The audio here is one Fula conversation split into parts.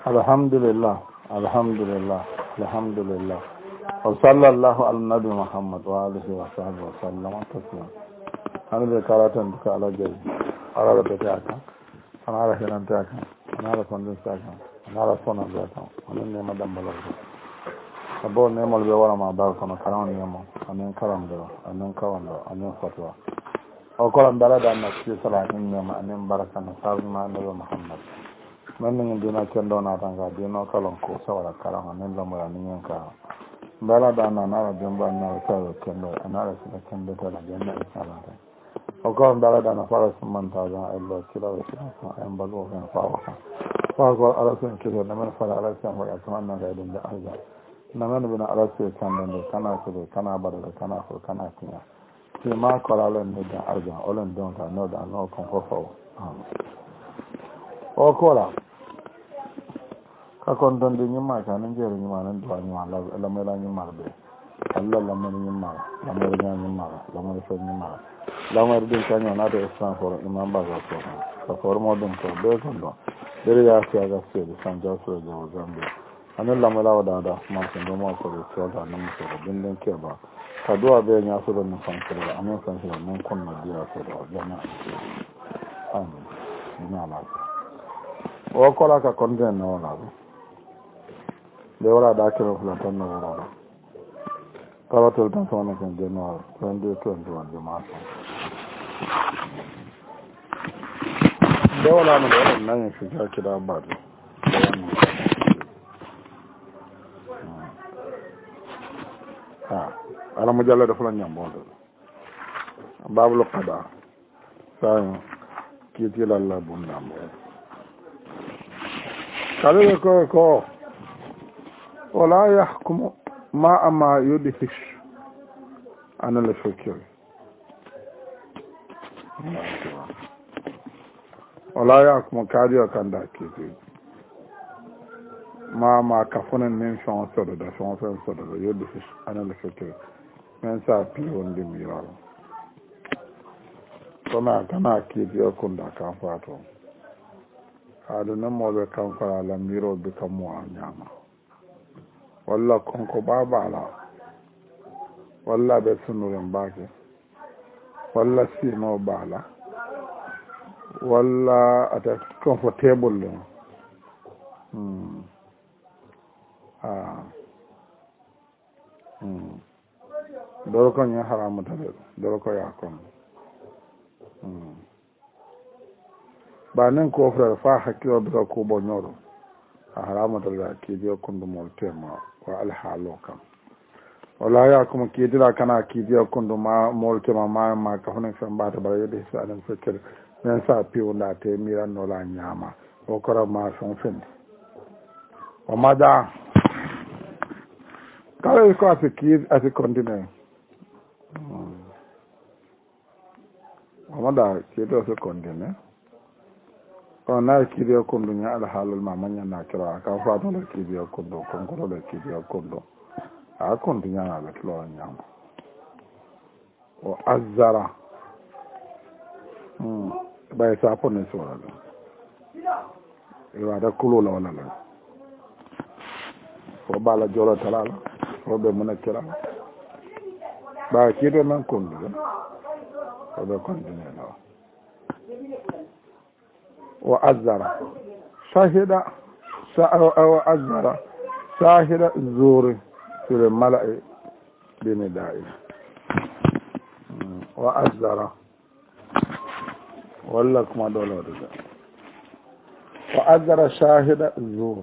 Alhamdulillah, alhamdulillah, alhamdulillah. Wa sallallahu ala nabi Muhammad wa alihi wa sahbihi wa sallam taslima. Ana be karatan duka ala jayi. Ala da ta aka. Ana ala hinan ta aka. Ana ala kondin ta aka. Ana ala sona ta aka. Ana ne madam bala. Abo ne mal be wala ma dal kono karam ne mo. Anen karam do, anen karam do, anen fatwa. O ko lan dala da na ci sala ne ma anen baraka na sabma nabi Muhammad. Man ngin dina kendo na tanga dina kalon ko sawara karama nen lamura nin ka bala da na na jamba na sawo kendo anara sila kendo to la janna inshallah o ko bala da na fara summan ta ga Allah kila wa sila an bago kan fawa fa ko ala sun kilo na man fara ala sun wa asman na ga din da arza na man bina ala sun kan da kana ko kana bada da kana ko kana tinya ti ma ko ala ne da arza olan don ta no da no kon ko fa o ko la kakon don din yimma kanin jerin yimma nan duwa yimma la mai lan yimma be Allah la mai yimma la mai ran yimma la mai son yimma la mai din kan yana da islam for imam ba ga so ka for modun ko be kon do dere ya fiya ga se san ja so da zambe anan la mai la da ma sun do mo ko so da nan so da din ke ba ka duwa be nya so da nan san ko da anan san so nan kon na dia so da jana amin ina la o ko la ka kon den no la le wala da kiro fulatan na wala kawatul tan sona kan january 2021 jama'a da wala mu da nan shi ka kira ba da ala mujalla da fulan nyambo da babul qada sai kiti lalla bunna mo kale ko ولا يحكم ما يدهش عن الفكر ولا يحكم كاريو كان داكي ما كفن من شون صدد يدهش عن الفكر من سابيون دميرال كما كان كيديو كندا كان فاتو هذا نمو بكم فعلا ميرو بكم وعنياما walla konko babala walla be sunuren bake walla sino bala walla ata comfortable le doro ko nya haramu tale doro ko yakon ba nen ko frère fa hakkiyo be ko bo nyoro haramu tale ki dio kundu mol tema wa alhaalo kam wala ya kuma kidira kana kidiya kundu ma molte ma ka hono fen bata bara yede sa dan fekker men sa piwo na te miran no la nyama o kora ma son fen o mada kala ko ati kid ati continue o mada kido se continue o na kidiya kundu nya alhaalul ma manya na kira ka fa to kidiya kundu kon ko le kidiya kundu a kundu nya na lo nyama o azara bay sa po ne so la e wa da kulo la wala la o bala jolo talala o be mun kira ba kido nan kundu o be kundu ne la وأزر شاهد وأزر شاهد الزور في الملأ بندائه وأزر ولكم دولار وأزر شاهد الزور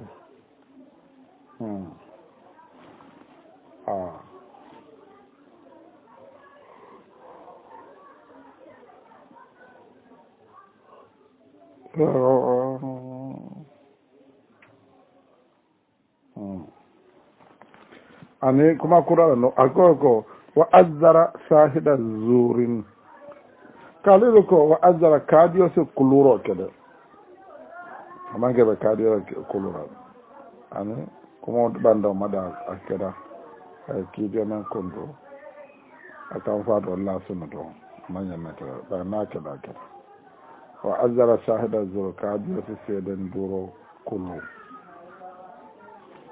ani kuma kura no akoko wa azara shahida zurin kalido ko wa azara kadiyo se kuluro kede amange be kadiyo kuluro ani kuma banda mada akeda kidiyo nan kondo akan fado Allah sunudo manya mata ba na keda wa azara shahida zur kadiyo se seden duro kulu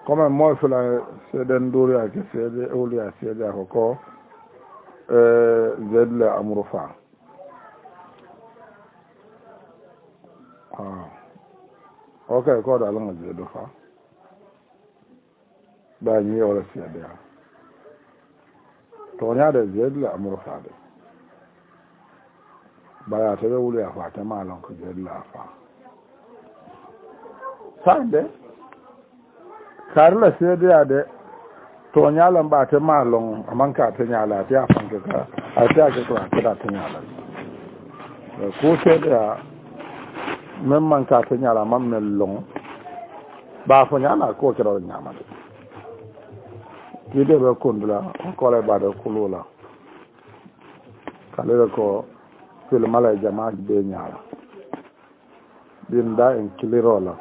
comme mo fula seden duri ake sede awliya sede ko zedle amru fa okay ko da lan zedu fa da ni wala sede to nya da zedle amru fa de baya ta awliya fa ta malan ko zedle fa sande karla sede ade to nyalan ba ta malon amman ka ta nyala ta fanka ka a ta ga to ta ta nyala ko sai da memman ka ta nyala man mellon ba fo nyala ko kira nyama de gide be kondula ko le ba da kulula kale ko fil mala jama'a be nyala din da en kilirola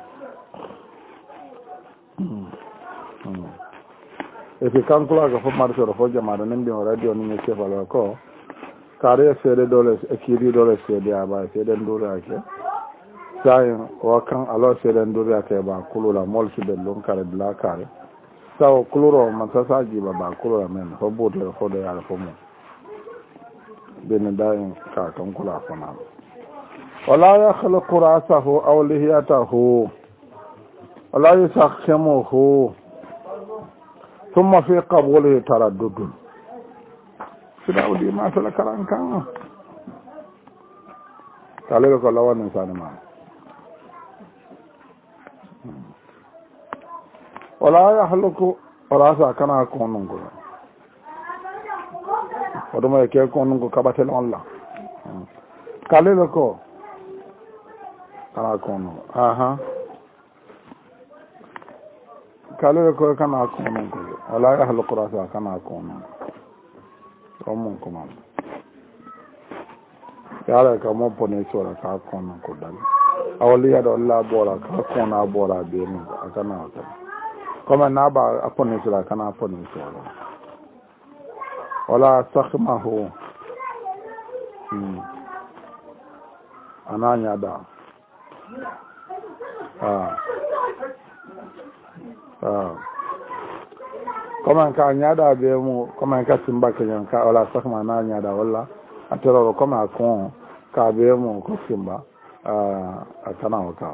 e fi kankula ga fo marso ro fo jama'a nan bi radio ni ke fala ko kare sede dole e kiri dole sede aba sede ndure ake sai o kan alo sede ndure ake ba kulula mol su de lon kare bla kare saw kuluro man sa ji ba kulura men fo bote fo de ala fo mo ben dain ka kankula fo na wala ya khalaqu rasahu aw lihiyatahu wala yasakhimuhu ثم في قبوله تردد سيداودي ما سلا كلام كان قال له لو ان انسان ما ولا يحلق راسا كان كونن ko ودما ke konon ko kabatel Allah kale ko kana konon aha kale ko kana konon ko wala yahluqu rasa kana konon omon kuma yara ka mo pone sora ka konon ko dal awliya do Allah bora ka kona bora be ni akana ka kuma na ba apone sora kana apone sora wala sakhmahu ananya da kuma ka nyada be mu kuma ka simba ke yan ka wala sakma na nyada wala atoro kuma ko ka be mu ko simba atana waka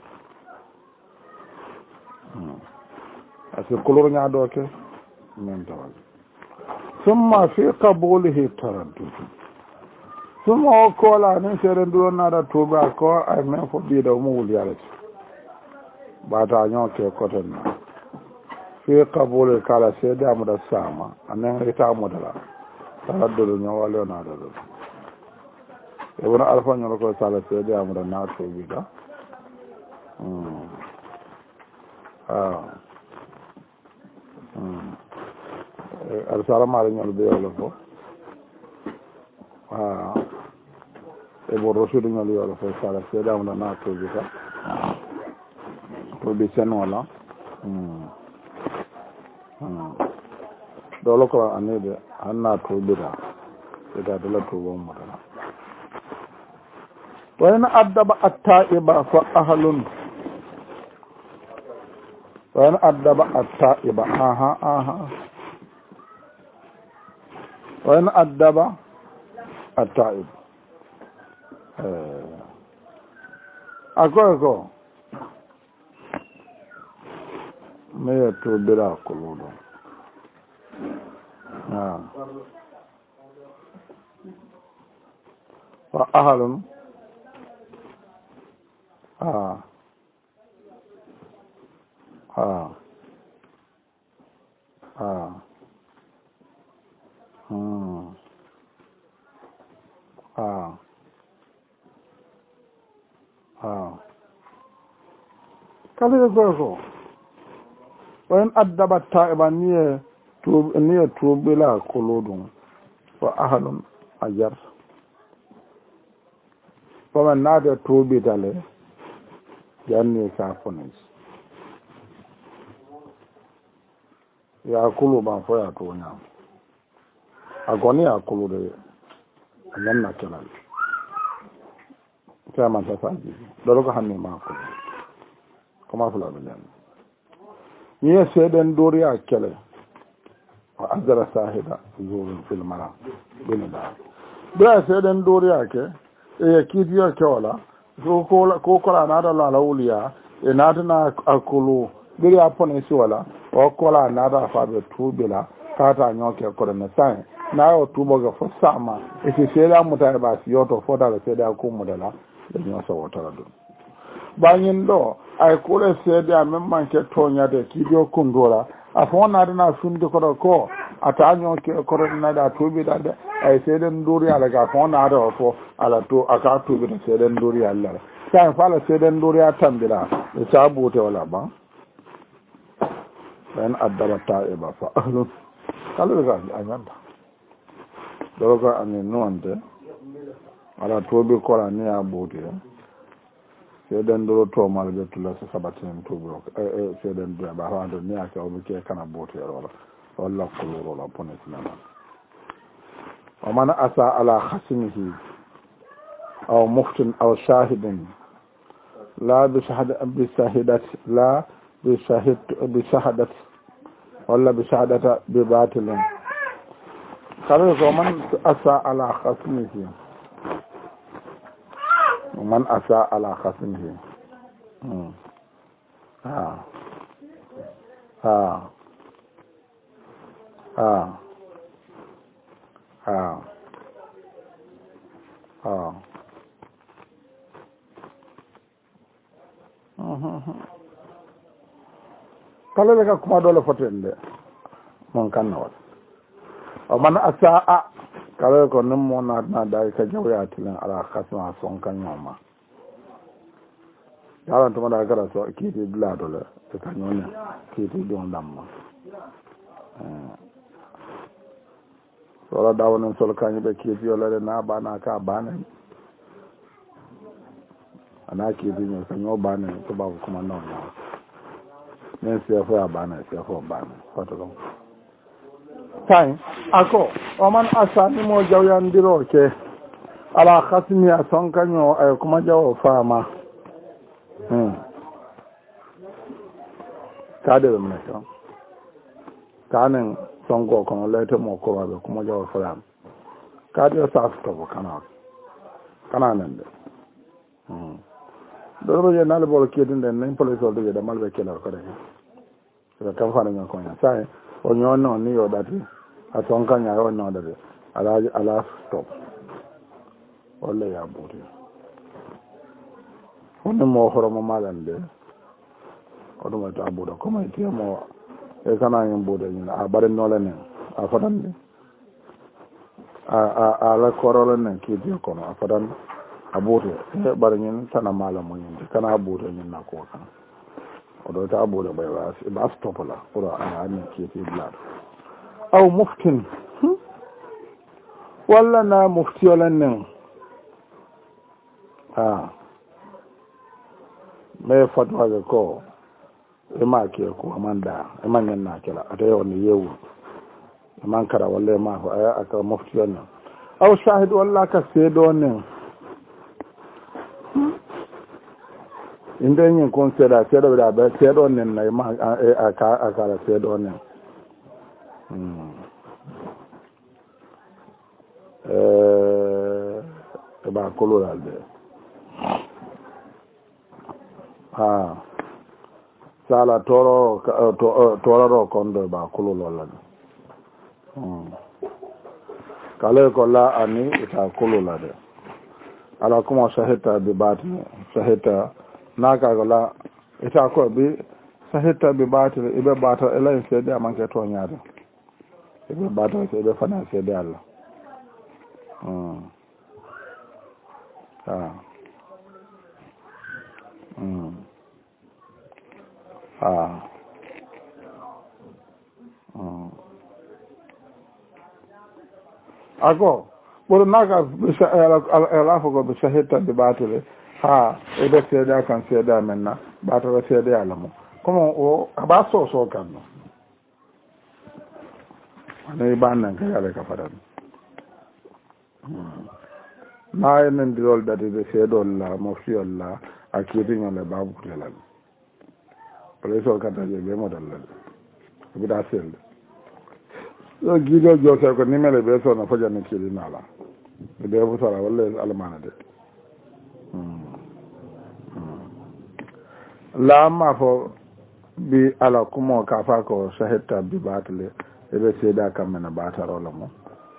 asu kulur nyado ke men tawal thumma fi qabulihi taraddud thumma ko la ne sere nduro na da tuba ko ay men fo bi do mu wul yalla ba ta nyoke ko tan fi qabul kala sede amuda sama anen ita amudala taraddud nyawale na da e wona alfa nyoro ko sala sede amuda na to bida arsala mari nyol be yolo fo e bo rosudu nyol yolo fo sala sede amuda na to bida to bi sen wala dole ko anede anna to bida ida dole to bon mutana wa in adaba at-ta'iba fa ahlun wa in adaba at-ta'iba wa in adaba at-ta'ib ako me to bida kuludo wa ahlun kale go wen addaba ta'iba niye to bila kuludun wa ahlun ajar kuma na da to bidale janne safunis ya kulu ba fo ya to nya agoni ya kulu de anna kelal kama ta faji dole ko hanne ma ko kuma fula da jan ye seden doriya kele wa azara sahida zurun fil mara bin da bra seden doriya ke e kidiyo ke wala ko kola na da la lawliya e na na akulu biri apone si wala o kola na da fa be tubila kata nyoke ko na sai na yo tubo ga fo sama e se sela muta ba si yoto fo da seda ko mudala da nyoso wotara do banyin do ay kule seda memman ke tonya de kidiyo kundora afona na fundi ko ata nyoke ko na da tubila da ay seden duri ala ga fona da fo ala to aka tubila seden duri ala sai fala seden duri atambira e sabute wala ba ben addaba ta'iba fa ahlun kala ga anyanda doroga ani nonde ala tobi kola ni abudi seden doro to malbe tula sa sabatin to bro seden do ba hando ni aka o ke kana bote wala walla kuluro la ponet na wa man asa ala khasmihi aw muftin aw shahidin la bi shahadat la bi shahadat wala bi shahadata bi batilin kare ko man asa ala khasmihi man asa ala khasmihi kala daga kuma dole fotende mon kan nawal o man asaa kala ko nim mo na da ka jawya tilan ala khasma son kan nyoma yaran to da gara so kiti bla dole to kan nyona kiti don damma so la dawon sol kan be kiti yola na bana ka bana ana kiti nyo kan nyo bana to ba kuma non ne se fo abana se fo bana foto time ako oman asa ni mo jawyandiro ke ala khasmi ason kanyo ay kuma jawo fama kade be mena to kanen songo kono lete mo ko ba kuma jawo fama kade sa sto kana nan de do je nal bol kedin den nen police do de malbe kela ko de so kan fa na ko ya sai o nyono ni yo dati atonka nya yo no dade ala stop wala ya buri wonno mo horo mo malande o do ma ta buda ko mai tiya mo e kana yin buda ni a bare no le ne a fadan a la korole ne ki di ko no a fadan a buda e bare ni sana mala mo yin kana buda ni na ko kana o do ta buda bai ba stop la ko a ni ki ti blad aw muftin walla na mufti wala nen me fatwa ga ko e ma ke ko amanda e man na kala ata yo ni yewu e man kara walla ma ko aka mufti wala aw shahid walla ka sedo nen inde nyin consider sedo da be sedo nen na ma aka sedo nen ba colorado sala toro kondo ba colorado kale ko la ani ita colorado ala kuma shahita bi batni shahita naka la ita ko bi shahita bi batni ibe bata ela se de amanke to nyaade ibe bata se de fana se de Allah ako bolo naga ala fogo be shahita de batele e be seda kan seda menna batele seda alamu como o abaso so kan no ne bannan ka yale ka fadan na enen dirol dati be sedol la mo fiol la akiti ngale babu kelal wala so kata je be mo dalla bi da sel yo gido jo ko ni mele be so na fajan ki dina la be fu sara wala almana de la ma fo bi ala kumo ka fa ko shahita bi batle e be seda kam na bataro la mo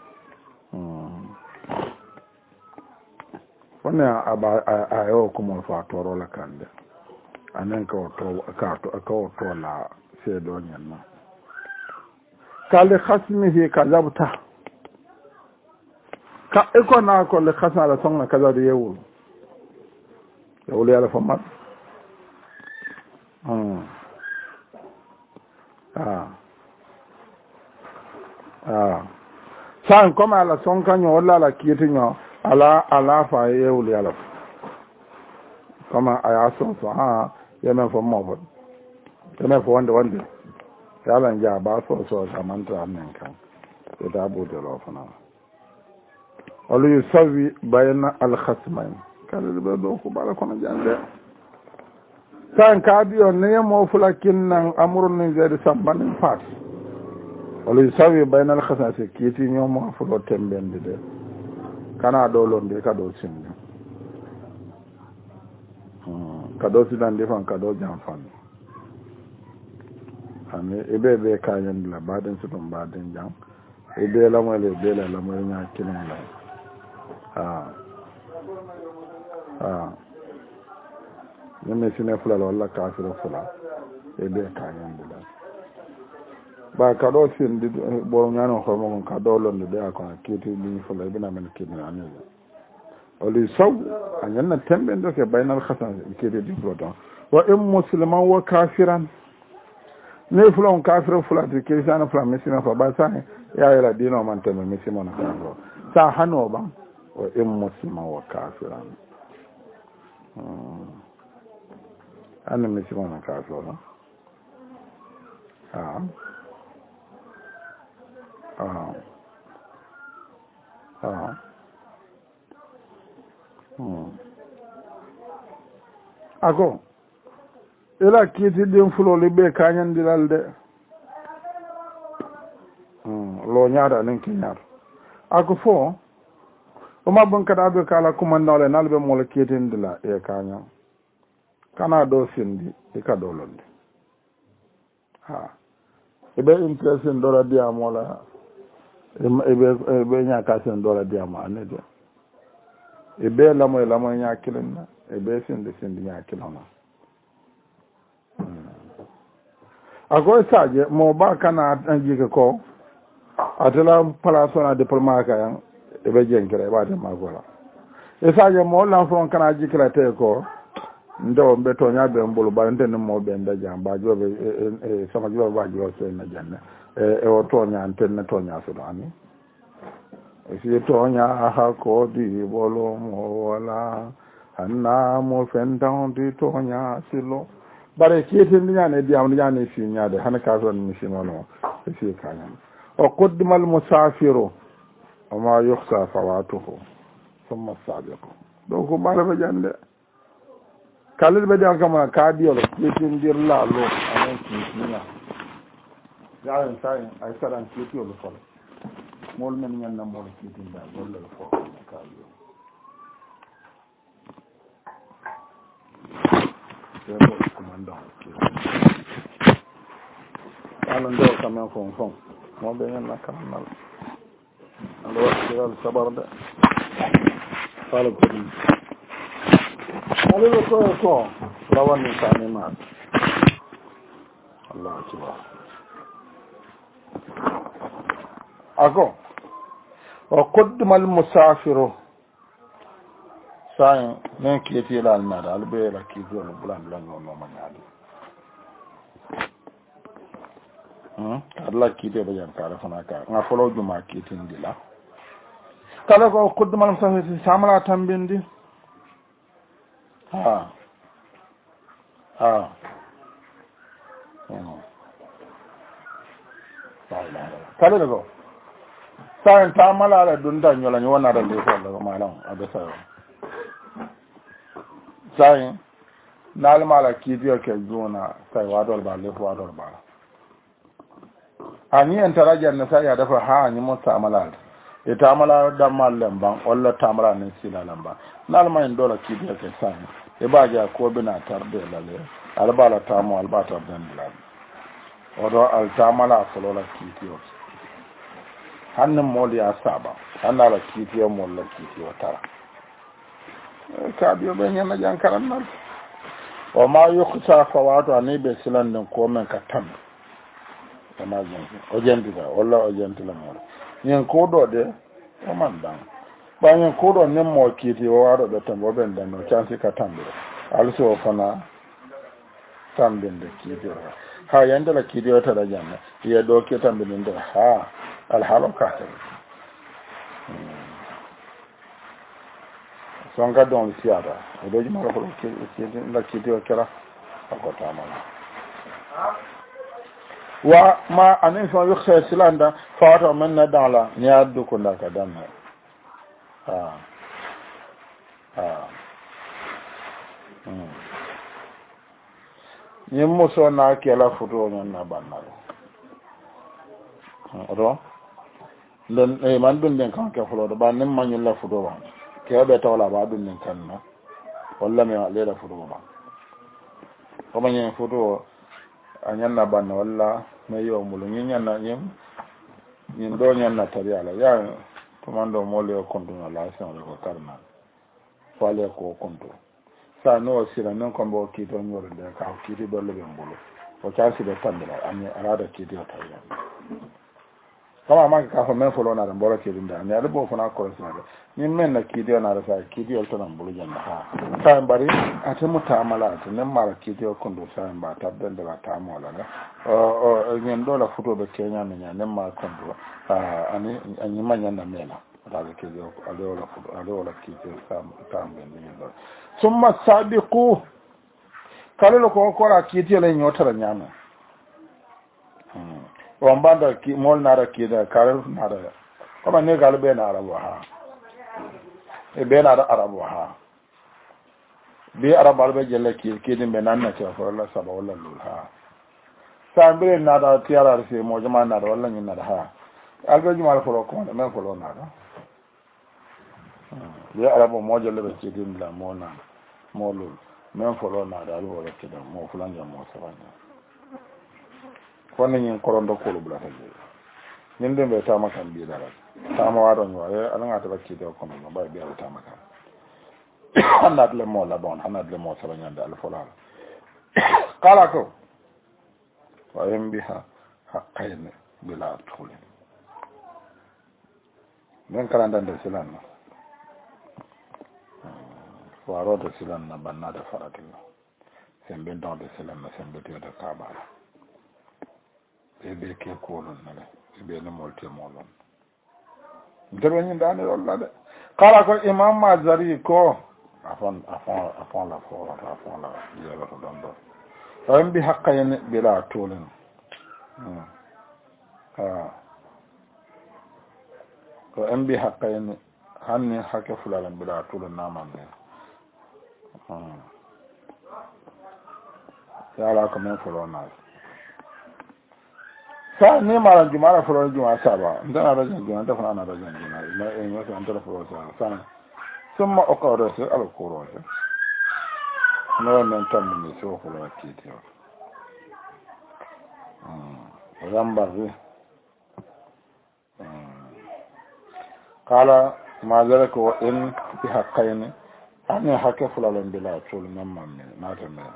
wannan a yau kuma fatoro la kande anan ka to la sai don yanna kale khasmihi kazabta ka iko na ko le khasna la songa kaza da yawo ya famat san koma la sonka nyo wala la kitinyo ala fa yewul yala kama aya son so yemen fo mo yemen fo wande yala nja ba so samanta men kan to da bu de lo fana alu yusawi bayna al khasmain kala be do ko bala kono jande san ka biyo ne mo fulakin nan amrun ni zai samban fat alu yusawi bayna al khasmain kiti nyomo fulo tembende de kana dolonde ka do sinni ka do sidan defan ka do janfan ane ebe be kayan la baden su dum baden jam ebe la mo nya kinin la ne sine fula wala ka fula ebe kayan la ba ka do sin di bo nyano ko mo ka do lon de akon kiti ni fula bina men kini ani oli saw anna tembe ndo ke bainal khasan kiti di proton wa im musliman wa kafiran ne fula on kafir fula de kiristana fula mesina fa ba sa ya ila dino man tembe mesina na ka sa hano ba wa im musliman wa kafiran anna mesina na ka so ako ila kiti din fulo libe kanyan dilalde lo nyaada nen kinyar ako fo o mabon kada be kala kuma nole nalbe mo le kitin dila e kanyan kana do sindi e ka do londe ebe impression dola dia mola ebe nya kasen dola dia ma anede ebe lamo nya kilina ebe sindi nya kilona ago saje mo ba kana anjike ko atela palaso na diploma ka yan ebe jenkere ba de magola e saje mo lan fron kana jikira te ko ndo mbe to nya be mbulu ba nte no mo be nda jamba jobe sama jobe ba jobe so na janna o to nya nte na to nya so ani si to nya ha ko di bolo mo wala anna mo fendan di to nya silo bare kietin nya ne di am nya ne fi nya de han ka so ni si no si kanya o qaddimal musafiru wa ma yukhsa fawatuhu thumma sabiqu do ko bare ba jande kalil be dan kama kadiyo kitin dirla lo anan kitina yaran sai ay saran kitiyo lo fol mol men nyan na mol kitin da mol lo fol kadiyo sebo komanda alan do kama fon mo be nyan na kanal alo diral sabarda falo ko alelo ko lawan ni sane ma Allah akbar ako wa qaddama al musafiru sai ne kiti la na dal be la ki zo bulan no ma nyaade Allah kiti be jan kala fana ka nga folo juma kiti ndila kala ko qaddama al musafiru samala tambindi kale go sai ta mala da dunda nyola ni wona da le ko da malam abesa sai nalmala kiidiyo ke juna tay wadol ba le wadol ba ani en taraja na sa ya dafa ha ni mo tamala e tamala da mallam ban walla tamara ne sila lamba nalma en dola kiidiyo ke san e baja ko bina tarde lale albala tamo albata ben bilal odo al tamala folola kiidiyo hanne moli asaba hanala kiidiyo molla kiidiyo tara kabiyo be nyana jankaran nan o ma yukhsa fawatu ani be silan den ko men ka tan kama jonti o jentida walla o jentila mo nyen ko do de o man dan ba nyen ko do nem mo kiti o wado be tan bo ben dan no chance ka tambe also fana tambe de kiti ha yanda la kiti o tada janna ya do ke tambe de ha al halaka songa don siada o do jima ko la kiti o kera ko tamala wa ma anin fa yukhsa silanda fawata man na dala ni addu ko la ka dan ni muso na ke la futo non na banna ro len e man dun den kan ke fulo do ba nim man la futo ba ke be tawla ba dun den kan na walla me le la futo ba ko man futo anyanna banna walla me yo mulu nyanna nyem nyin do nyanna tari ala ya komando mole o kondu na la sa ko karna fale ko kondu sa no sira non kombo ki to nyoro de ka ki ri do le mbulu o cha si de tandira ani arada ki dio tari kama ma ka fa men folo na dan bora ki dinda ani ala bo fona ko sa nyin men na ki dio na ra sa ki dio to na mbulu janna ha sa mbari ate mutamala ate nem mara ki dio kondu sa mba tabden de la tamola na o nyen do la futo be kenya nya nem ma kondu ani ani manya na mela ala ki dio ala la ki dio sa tambe ni do summa sabiqu kalelo ko ko la ki dio le nyotara nyama wambanda ki mol nara ki da karal nara kuma ne galbe na arabu ha e be na arabu ha bi arabu albe jelle ki din be nan na ce fa Allah saba wala lul ha sambe na da tiara se mo jama na da wala nyin na da ha albe juma ko ko men ko na da bi arabu mo jelle be ki din la mo na mo lul men ko na da albo wala ki da mo fulan ya mo sabana kono nyin korondo ko lu bla taje nyin dembe tama kan bi dara tama waro nyore alanga ta bakki do ko no bay bi tama kan hanat le mo la bon hanat le mo sala nyande al fulal kala ko wa yambiha haqqayn bila tulin men kala ndande silan waro de silan na banna da faratilla sembe don de silan na sembe de kabala ebe ke kolon nale ebe ne molte molon ndero nyi dane walla de kala ko imam mazari ko afon la fo afon la yelo to don do am bi haqqayn bila tulin ko am bi haqqayn hanni hakke fulalan bila tulin naman ne ya la ko men fulona sa ne mara jumara furo juma saba ndana rajin juma da fana rajin juma la en wasu an tara furo sa summa oqara sa al qur'an no nan tan ne so furo kiti ramba ri qala ma zalika wa in bi haqqayn an hakka fulalan bila tul namman na ta me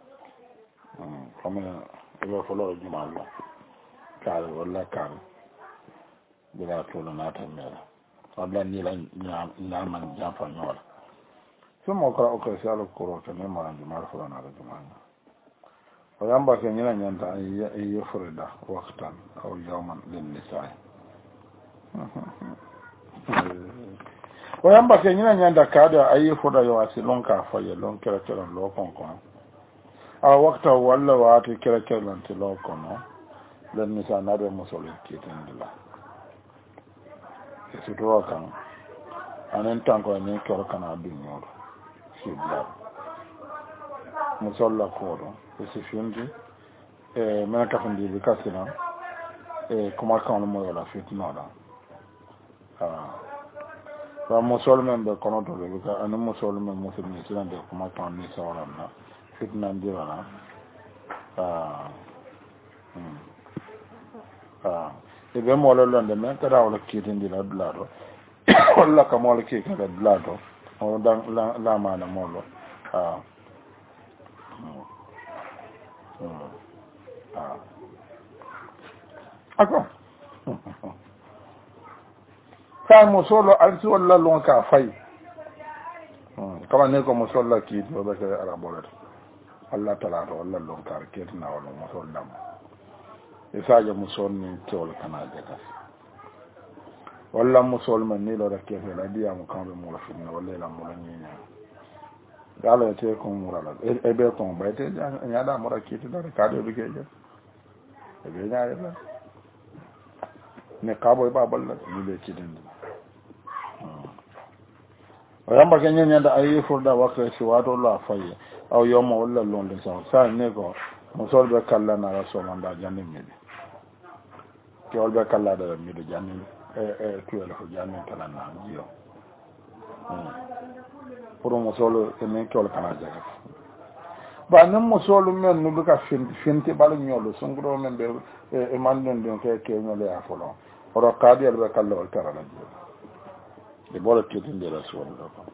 kuma ebe furo juma Allah kare wala kare bila tolo na ta mera wala ni la nyaman jafa nyola sumo kra o ka sala koro ta ne ma ndi mar fala na da jumana o yamba ke nyina nyanta ay yufrida waqtan aw yawman lin nisaa o yamba ke nyina nyanda kada ay fuda yo asilon ka fa ye lon kera kera lo kon kon a waqta wala waati kera kera lon ti lo kon no dan nisa na da musulun kitin dila su tuwa kan anan tanko ne kyau kana bin yoro shi bla musolla koɗo e si findi e mena kafandiɓe kasina e kuma kawno moyola fitnoɗa wa musol men ɓe konotoɓe ɓeka ani musol men musidmi sinande kuma kawn ni sawranna fitnandirana e ɓe mololonde men kada wala kiitindira dulaɗo walla ka moolo kiikada dulaɗo o lamana moolo ako sa musolo alsi walla lon ka fay kama ne ko musolla kiiti o ɓeke arabolata allah talata walla lon kar keetina walla musol dam e sadio musol ni kewol kanaje kas walla musol men ni lora keefela diyamu kamɓe mula fitna walla ela mula ñiña dalo te ko murala e ɓe kon ɓayte ñaɗa mura kiitidare kaɗo ɗukeje e ɓe ñaɗela ne kaɓo e ɓaɓalla ni ɓe kiitindi o yamba ke ñeñande a yifurda wakka si wato lo a fayi aw yomma walla londe sa ni ko musol ɓe kallanara somanda janni miɗi kewol ɓe kallaɗara miɗo janni e tuwele ko janni talanna jiyo pour musolu emin kewol kana jagat ba nen musolu men nuɓe ka finti ɓala ñollo sunkuɗo men ɓe e manɗen ɗin ke ñole ya folon oɗo kaadiyel ɓe kallewol tarala jiyo e ɓoɗo kitindira suwol ɗo ko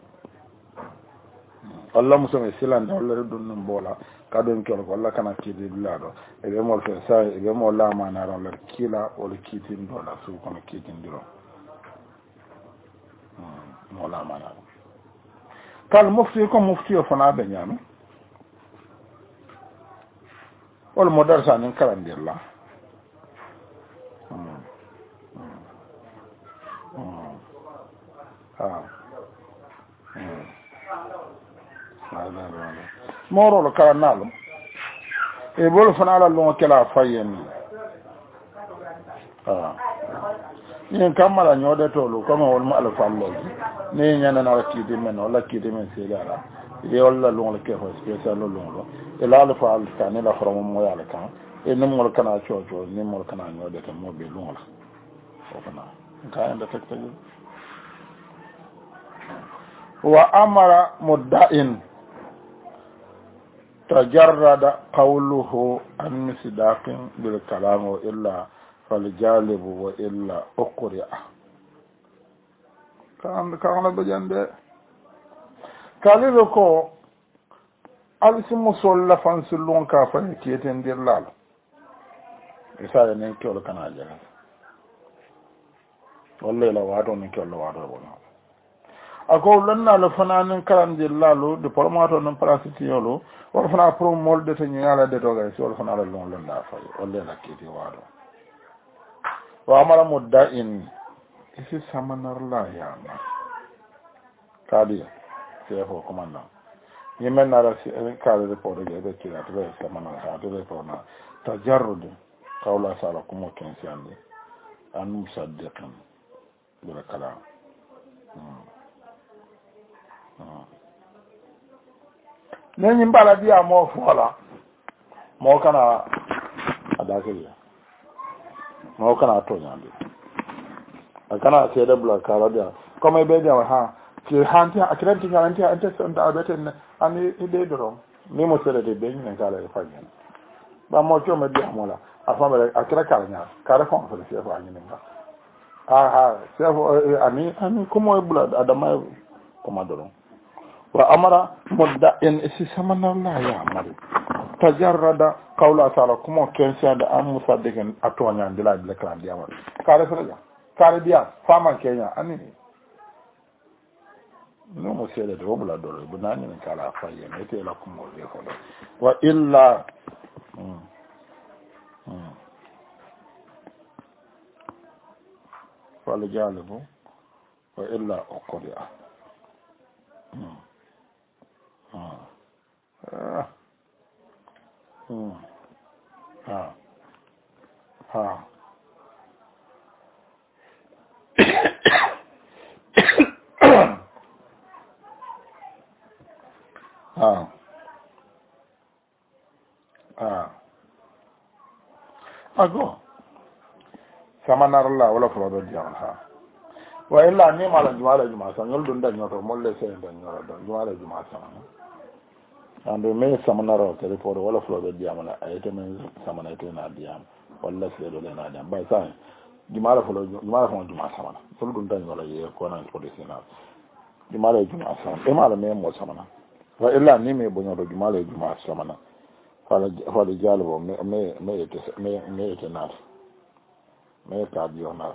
walla musomi silande walla ɗum ɗum boola ka ɗum kewol ko walla kana kiitidilaɗo eɓe mol fe sa eɓe mo lamanaran lar kiila wolo kiitindoɗa suu kono kiitindiro mo lamanaɗo kal mofti ko mofti o fana ɓe ñaami wala mo darsa nin karandirla morolo karannalo e bolo fana ala lungo kela fayen ni kamala nyode tolu kama wol ala falloji ni nyana na kiti men wala kiti men segala e wala lungo ke ho special lungo e la ala fa alka ni la foromo mo yala kan e ni mo kana chocho ni mo kana nyode tan mo be lungo la o kana ka enda tekta wa amara mudda'in tajarrada qawluhu an misdaqin bil kalam wa illa fal jalibu wa illa uqri'a kana bajande kalilo ko alsimu solla fansulun ka fa kieten dirlal isa ne kelo kana jaga wallahi la wado ne kelo wado wala ako lanna lo fananin karande lalo de formato non parasitiyolo wala fana pro molde to nyala de to gay wala fana lon landa fa wala la kiti wado wa amara mudda'in isi samanar la ya ma kadi sefo komanda yemen na rasi kala de podo de be kila to samanar ha to de pona tajarrud qawla sala kumo kensiande an musaddiqan bila kala neni mbala dia mo fola mo kana adakiriya mo kana to nyande akana sede bla kala dia comme be dia ha ki hanti akranti garanti ante sonda abeten ani ide doro ni mo sede de be ni kala e fagen ba mo to me dia mola afamele akra kala nya kala ko fa se fa ni nga ha se ani como bla adama como doro wa amara mudda'in isi samana la ya mari tajarrada qawla ta'ala kuma kensa da an musaddiqin atonya ndila bila kan diama kare fere kare dia fama kenya ani no mo sele do bula do bunani ni kala faye ne te la kuma le ko wa illa wal jalibu wa illa uqri'a ago samanarla wala furo diam ha wa illa ni mala juma sa nyol dun da nyoto molle se da nyoro do juma sa ando me samanaro tele furo wala furo diam la ayete men samana to na diam walla se do na diam ba sa juma furo juma samana sul dun da nyoro ye ko na police na juma sa e mala me mo samana wa illa ni me bonyo do juma samana fala jalbo me ete nat me ka dio na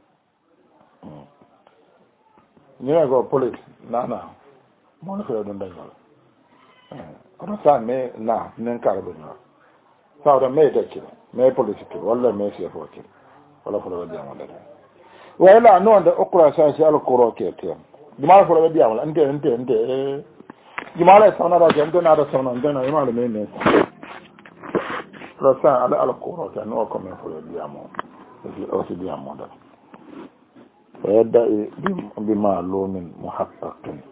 ni go police na mo no fe do ndai ko sa me na nen ka do na sa do me de ki me police ki wala me se fo ki wala fo do dia mo de wa ila no da okra sa si al quro ke te jumala fo do dia wala ente jumala sa na da jende na da sa na ndena jumala me Rosa ala al-Qur'an kan o come fuori diamo o si diamo da yadda bima lumin muhaqqaqin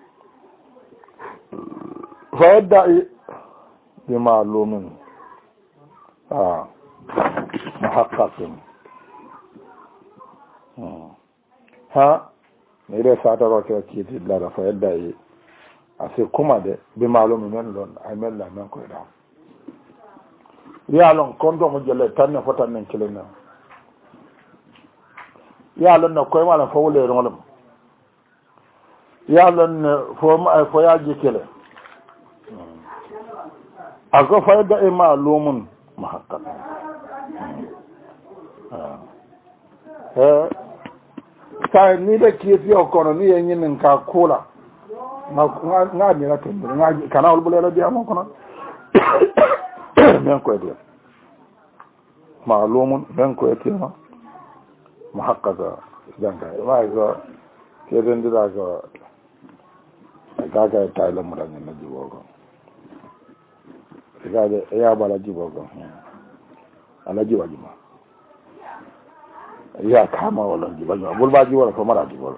yadda bima lumin muhaqqaqin ha ne da sata ro ke ti da fa yadda ase kuma de bima lumin non ay mella men ko da yalon kondo mo jelle tanne fotan nen kilena yalon na koy mala fawle ronlam yalon fo yaji kele ako fayda e malumun muhaqqaq sai ni da kifi o kono ni yin ka kula na ni na tin na kana ulbulela dia mo kono men ko ede maalumun men ko ede ma muhaqqaqa danka ma go ke dendira go gaga tayla mudanya na jibogo gaga ya bala jibogo ala jiwajuma ya kama wala jiwajuma bulba jiwala ko mara jibogo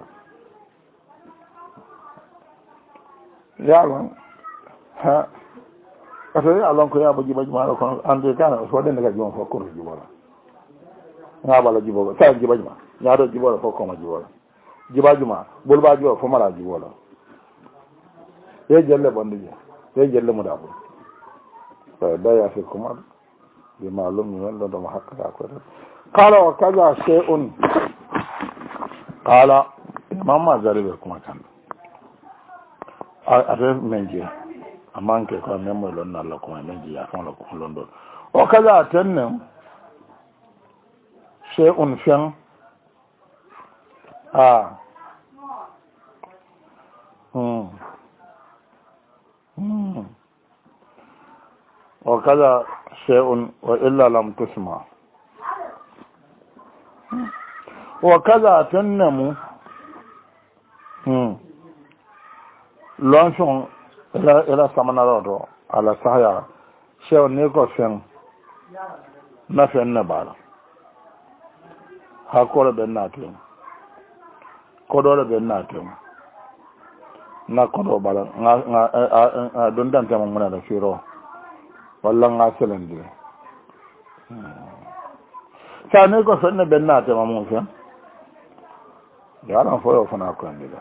ya ha kato ya lon ko ya bo jiba juma ko ande kana so den daga juma ko jiba na bala jiba sa jiba juma ya do jiba ko ma jiba juma bol ba jiba fo mara jiba ye jelle bandi ye jelle mu dabu da ya fi kuma bi malum min do ma hakka ko qala wa kaza shay'un qala mamma zaribe kuma kan a menje amanke ko memmo lon Allah ko menji ya kan ko londo o kaza tanne shay'un fian o kaza shay'un wa illa lam tusma wa kaza tanne mu lonson ila samanaro do ala sahaya shew ne ko fen na fen na bala ha ko be na to ko do be na to na ko do bala nga don dan tam mun da firo walla nga selende sa ne ko fen be na to mun fen ya ran fo yo fana ko ndida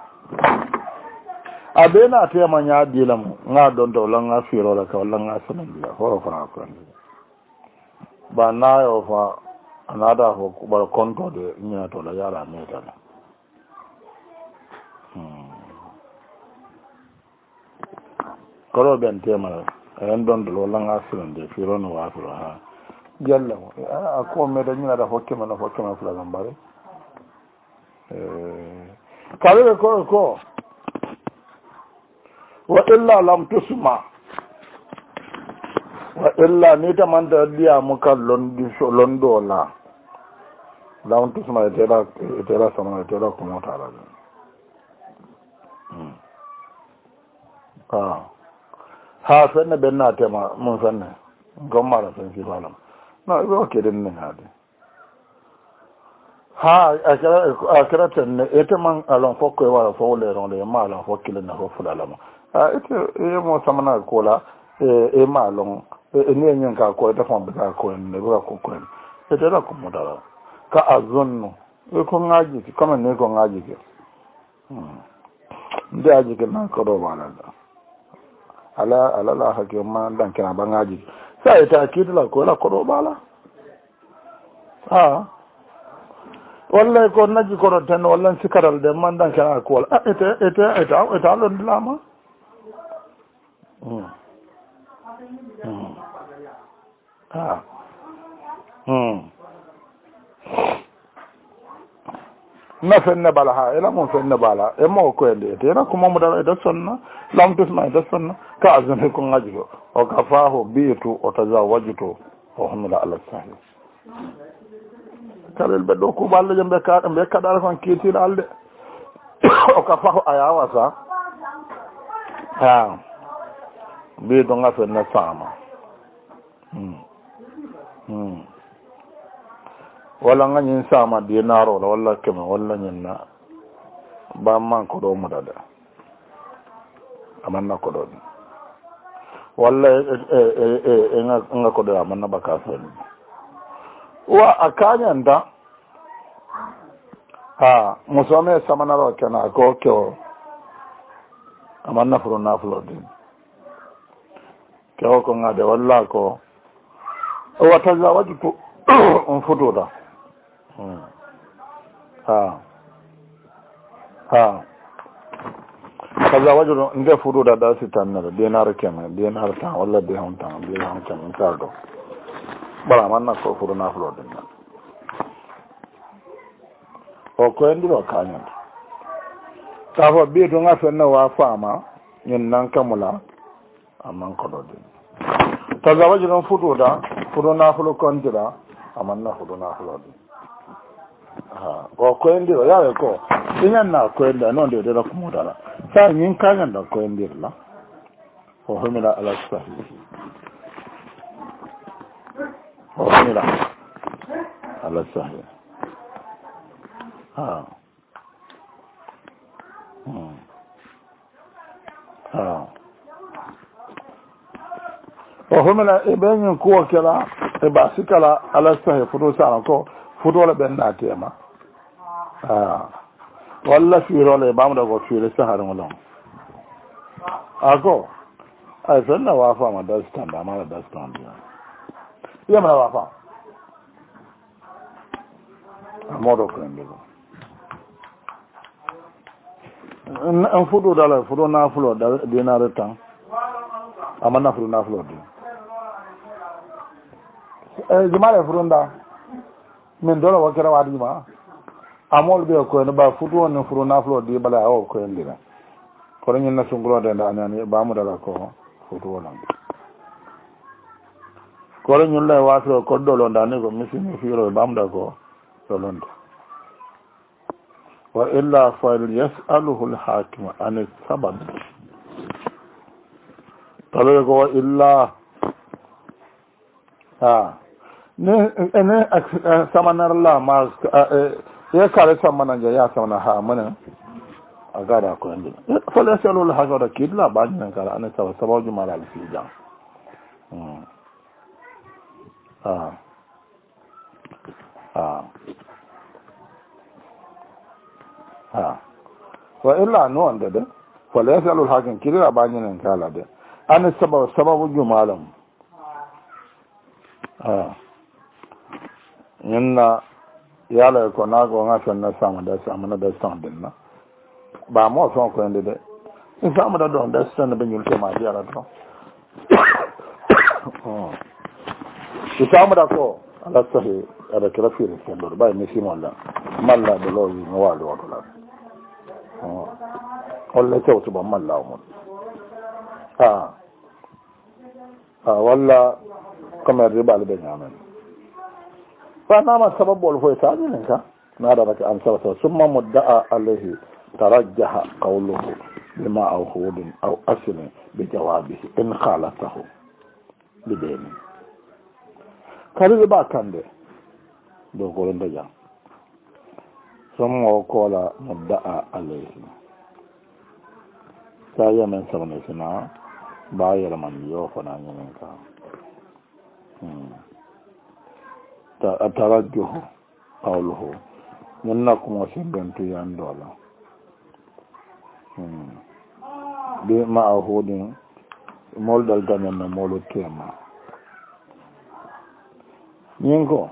abena te manya dilam nga don do la nga firo la ka wala nga sanan bila horo fa ko ba na yo fa anada ho ba konto de nya to la yara me ta koro ben te mala en don do la nga sanan de firo no wa firo ha jalla a ko me da nya da hokke mana fula gambare kale ko wa illa lam tusma wa illa ni ta man da dia muka londo la lam tusma etera sama etera kuma tara ha sanna benna tema mun sanna gomma da san filalam na ibo ke din ne hade ha akara tan ita man alon fokko wa fawle ron le ma alon fokkile na fo fulalama ita mo samana kola malon ni nyen ka ko ta fon ba ko ne ba ko ko e da ko mo dara ka azonno e ko ngaji ki kama ne ko ngaji ki nde aji ke na ko do bana da ala la hake ma dan kana ba ngaji sai ta kidla ko la ko do bala wallahi ko naji ko tan wallahi sikaral de man dan kana ko wala eta lon dilama na fenne bala ha ela mo fenne bala e mo ko ende te na kuma mo dara da sonna lam tusma da sonna ka azan ko ngaji ko o ka faho bitu o tazawajtu o hamla ala sahih kalel be do ko balle jambe ka be kadal kon kiti alde o ka faho ayawa sa be do nga fenne sama wala nga nyin sama dinaro wala kema wala nyinna ba man ko do mu dada amanna ko do wala nga ko do amanna baka fen wa akanya nda musome samana ro kana ko kyo amanna furo na flo din kyo ko ngade wala ko wa tazawaju ko on foto da kaza wajo nde fudu da sitanna da dinar kema dinar ta walla de hon tan tardo bala manna ko fudu na fulo dinna o ko endi ro kanya ta fo bi to nga fenna wa fama nyen nan kamula amman ko do din kaza wajo non fudu na fulo konjira amanna fudu na fulo din ko koendiro yawe ko inyan na koenda non de la kumudala sa nyin kanya da koendir la ko humila ala sahih ko humila ala sahih ko humila ibenyu ko kala e basikala ala sahih fudo sa ko fudo la ben na tema walla fiirole bamda ko fiire saharu ngolon ako ay fenna wafa ma dastan da mala dastan dia yamna wafa amodo ko ndego en fudo dala fudo na fulo da dinare tan amana fudo na fulo di jumale furunda min dole wakira wadi ma amol be ko no ba futu won furu naflo di bala o ko ndira ko nyen na sungulo de anani ba mu dala ko futu won ko nyen la waso ko dolo ndane ko misini firo ba mu da ko dolon wa illa fa yasaluhu al-hakim an sabab talo ko illa ne samanar la ma ya kare samana ja ya samana ha mana agara ko ndi fala salul hajara kidla bajnan kala ana sababu jumala al fijan wa illa no anda de fala salul hakim kidla bajnan kala de ana sababu jumalam yanna yala ko na go nga fen na sama da sama na da sama dinna ba mo so ko ende de in sama da don da sana ben yul ke ma yala to sama da ko ala sahi ada kira fi ko do ba mi si malla malla de lo yi no walo to la walla to to ba malla mo walla kamar riba al benyamin فنام السبب والفويتان منك نادى لك أن سبب ثم مدعى عليه ترجح قوله بما أو خود أو أسل بجوابه إن خالته بدين كاري با كان دي دو قولن دجا ثم وقال مدعى عليه سايا من سبب سنا باير من يوفنا منك atarajjuhu qawluhu min nakkumo simbentu yandola bi ma'ahudin moldal gamen no molu tema ñinko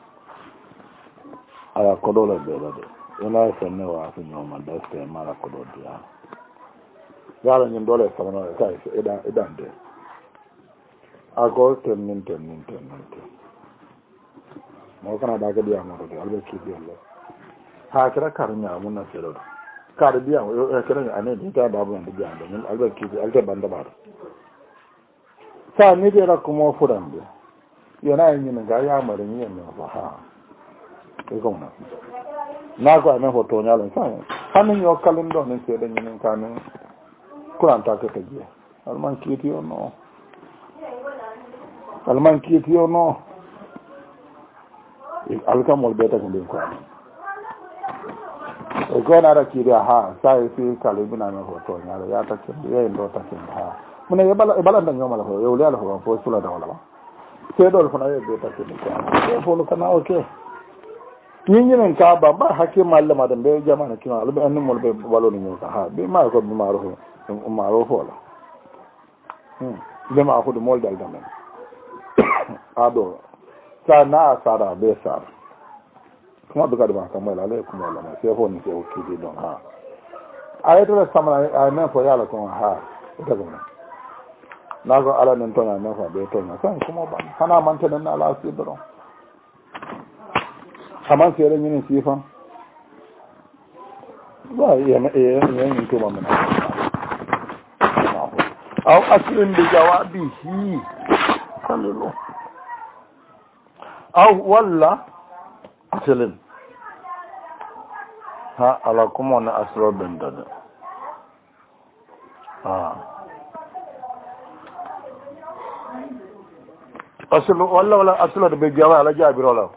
ala kodola bela de ila fenne wa fi ñoma daste mala kodo dia yala ñin dole samano kay edan de ako ten mo kana daga dia mo de albe ki dia lo ha kira karnya mun na sero kar dia o kira ane ni ta da bu ndi dia de mun albe ki albe banda bar sa ni de ra kuma furande yana yin ga ya mare ni ne ba ha ko gona na ko ame hoto nyalo sa hanin yo kalin do ne se de ni kan kuran ta ka taje alman ki ti no alkamol beta ko ndin ko e gona ra ki ha sai fi kalibina me hoto nyalo ya ta ke ye ndo ta ke ha mun e bala ndan nyoma la ho yo le ho ko sula da wala ba sai dole fa na ye beta ke ko ko lo kana okay ñiñinen ka ba hakke mallama da be jamana kino albe anni mol be waloni ñoo ka ha be ma ko be maro fola be ma ko do mol dal damen ado sa na sara be sara kuma duka da ba kamar lalai kuma wala sai ho ni sai o kidi don ha ayato samana ay men fo yala ko ha ita gona na go ala nan to na fa be to na san kuma ba hana man ta nan ala sai don kaman sai ran yin sifa ba yin to mamana aw aslin bi jawabihi sallallahu aw walla aslin ha ala kuma na asro bendada aslu walla aslu da be jawa ala jabiro la